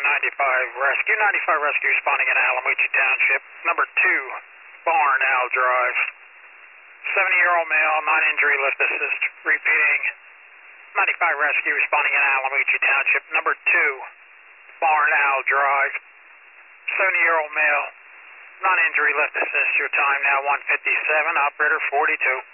Rescue. 95 Rescue responding in Alamucci Township. Number 2, Barn Owl Drive. 70-year-old male, non-injury lift assist. Repeating. 95 Rescue responding in Alamucci Township. Number 2, Barn Owl Drive. 70-year-old male, non-injury lift assist. Your time now 1:57. Operator 42.